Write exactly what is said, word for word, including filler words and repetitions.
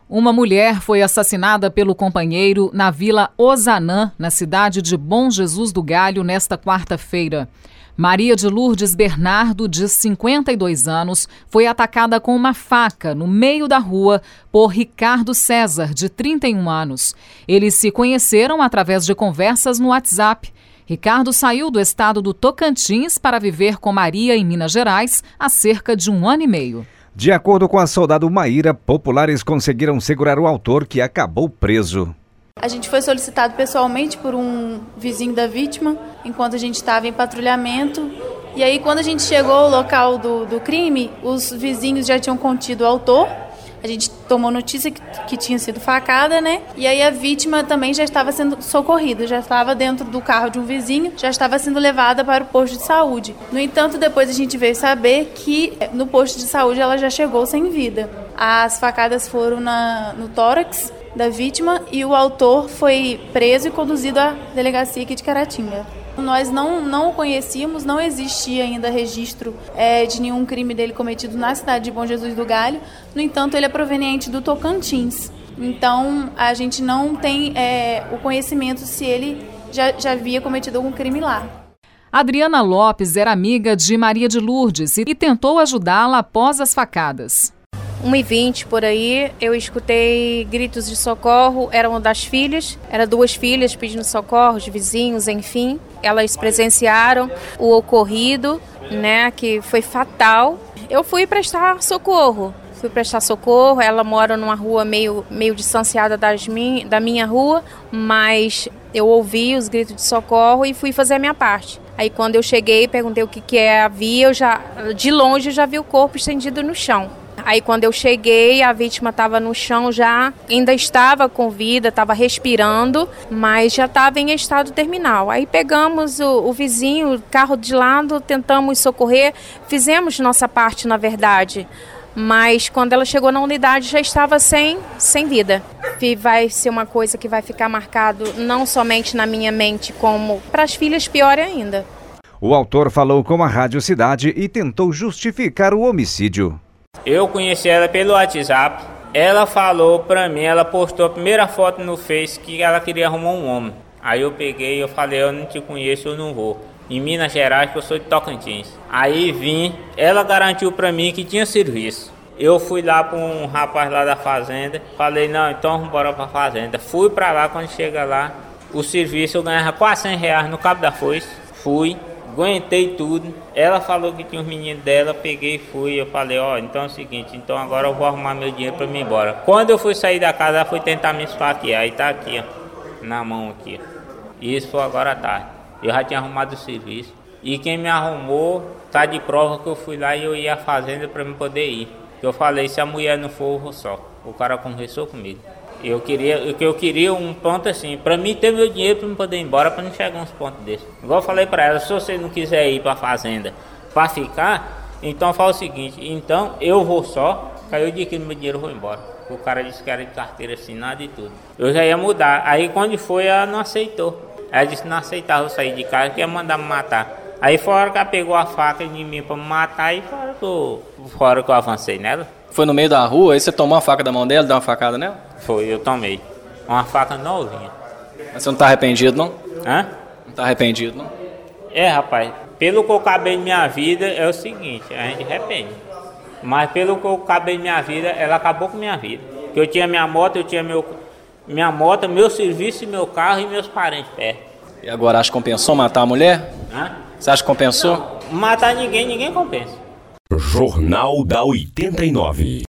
Uma mulher foi assassinada pelo companheiro na Vila Ozanã, na cidade de Bom Jesus do Galho, nesta quarta-feira. Maria de Lourdes Bernardo, de cinquenta e dois anos, foi atacada com uma faca no meio da rua por Ricardo César, de trinta e um anos. Eles se conheceram através de conversas no WhatsApp. Ricardo saiu do estado do Tocantins para viver com Maria em Minas Gerais há cerca de um ano e meio. De acordo com a soldado Maíra, populares conseguiram segurar o autor, que acabou preso. A gente foi solicitado pessoalmente por um vizinho da vítima, enquanto a gente estava em patrulhamento. E aí, quando a gente chegou ao local do, do crime, os vizinhos já tinham contido o autor. A gente tomou notícia que, que tinha sido facada, né? E aí a vítima também já estava sendo socorrida, já estava dentro do carro de um vizinho, já estava sendo levada para o posto de saúde. No entanto, depois a gente veio saber que no posto de saúde ela já chegou sem vida. As facadas foram na, no tórax da vítima e o autor foi preso e conduzido à delegacia aqui de Caratinga. Nós não, não o conhecíamos, não existia ainda registro é, de nenhum crime dele cometido na cidade de Bom Jesus do Galho. No entanto, ele é proveniente do Tocantins. Então, a gente não tem é, o conhecimento se ele já, já havia cometido algum crime lá. Adriana Lopes era amiga de Maria de Lourdes e tentou ajudá-la após as facadas. uma e vinte por aí, eu escutei gritos de socorro, era uma das filhas, eram duas filhas pedindo socorro, os vizinhos, enfim. Elas presenciaram o ocorrido, né, que foi fatal. Eu fui prestar socorro, fui prestar socorro, ela mora numa rua meio, meio distanciada das min, da minha rua, mas eu ouvi os gritos de socorro e fui fazer a minha parte. Aí quando eu cheguei, perguntei o que, que havia, eu já, de longe eu já vi o corpo estendido no chão. Aí quando eu cheguei, a vítima estava no chão já, ainda estava com vida, estava respirando, mas já estava em estado terminal. Aí pegamos o, o vizinho, o carro de lado, tentamos socorrer, fizemos nossa parte na verdade, mas quando ela chegou na unidade já estava sem, sem vida. E vai ser uma coisa que vai ficar marcado não somente na minha mente, como para as filhas pior ainda. O autor falou com a Rádio Cidade e tentou justificar o homicídio. Eu conheci ela pelo WhatsApp, ela falou pra mim, ela postou a primeira foto no Face que ela queria arrumar um homem. Aí eu peguei e eu falei, eu não te conheço, eu não vou. Em Minas Gerais, que eu sou de Tocantins. Aí vim, ela garantiu pra mim que tinha serviço. Eu fui lá pra um rapaz lá da fazenda, falei, não, então vamos embora pra fazenda. Fui pra lá, quando chega lá, o serviço eu ganhava quase cem reais no Cabo da Foice, fui. Aguentei tudo, ela falou que tinha os meninos dela, peguei e fui, eu falei, ó, oh, então é o seguinte, então agora eu vou arrumar meu dinheiro pra mim ir embora. Quando eu fui sair da casa, ela foi tentar me esfaquear, aí tá aqui, ó, na mão aqui, ó. Isso foi agora à tarde, eu já tinha arrumado o serviço, e quem me arrumou tá de prova que eu fui lá e eu ia à fazenda pra me poder ir. Eu falei, se a mulher não for, eu vou só. O cara conversou comigo. Eu queria, eu, eu queria um ponto assim, pra mim ter meu dinheiro pra me poder ir embora, pra não chegar uns pontos desses. Igual eu falei pra ela, se você não quiser ir pra fazenda pra ficar, então fala o seguinte, então eu vou só, aí eu disse que meu dinheiro eu vou embora. O cara disse que era de carteira assinada e tudo. Eu já ia mudar, aí quando foi ela não aceitou. Ela disse que não aceitava eu sair de casa, que ia mandar me matar. Aí fora que ela pegou a faca de mim pra me matar e fora que eu, fora que eu avancei nela. Foi no meio da rua, aí você tomou a faca da mão dela, deu uma facada nela? Foi, eu tomei. Uma faca novinha. Mas você não tá arrependido, não? Hã? Não tá arrependido, não? É, rapaz, pelo que eu acabei de minha vida, é o seguinte, a gente arrepende. Mas pelo que eu acabei de minha vida, ela acabou com minha vida. Porque eu tinha minha moto, eu tinha meu, minha moto, meu serviço, meu carro e meus parentes perto. E agora, acha que compensou matar a mulher? Hã? Você acha que compensou? Não, matar ninguém, ninguém compensa. Jornal da oitenta e nove.